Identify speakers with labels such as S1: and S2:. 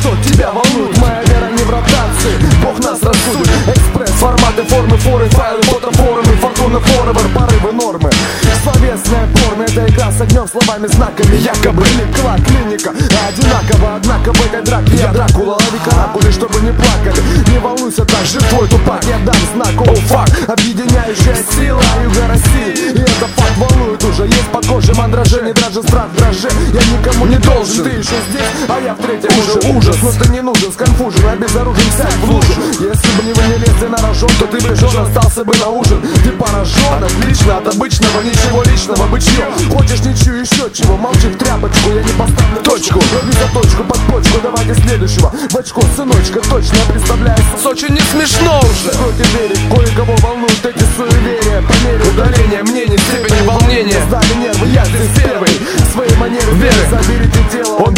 S1: что тебя волнует. Моя вера не в ротации, Бог нас рассудит. Экспресс, форматы, формы, форы, файлы, фотофорумы, фортуна, форвард, порывы, нормы. Словесная порно, это игра с огнем, словами, знаками. Якобы легла клиника, одинаково. Однако в этой драке я Дракула, лови каракули, чтобы не плакали. Не волнуйся, так же твой тупак. Я дам знак, оу фак, объединяющая сила Юга России. И это факт волнует уже, есть под кожей мандраже. Не дрожи, страх, дрожи, я никому не должен. Ты еще здесь, а я в третьем уже ужас. Но ты не нужен, сконфужен, обезоружен, сядь в лужу. Если бы не вы не лезли на рожон, то ты ближен, остался бы на ужин. Ты поражен, отлично, от обычного, ничего личного, бычье. Хочешь ничего, еще чего, молчи в тряпочку. Я не поставлю точку, лови за точку под почку. Давайте следующего, в очко, сыночка, точно представляю.
S2: Очень не смешно уже.
S1: Против верить, кое-кого волнуют эти суеверия. По мере удаления мнений, степени волнения сдали нервы, я здесь первый. Своей манеры веры, заберите тело, он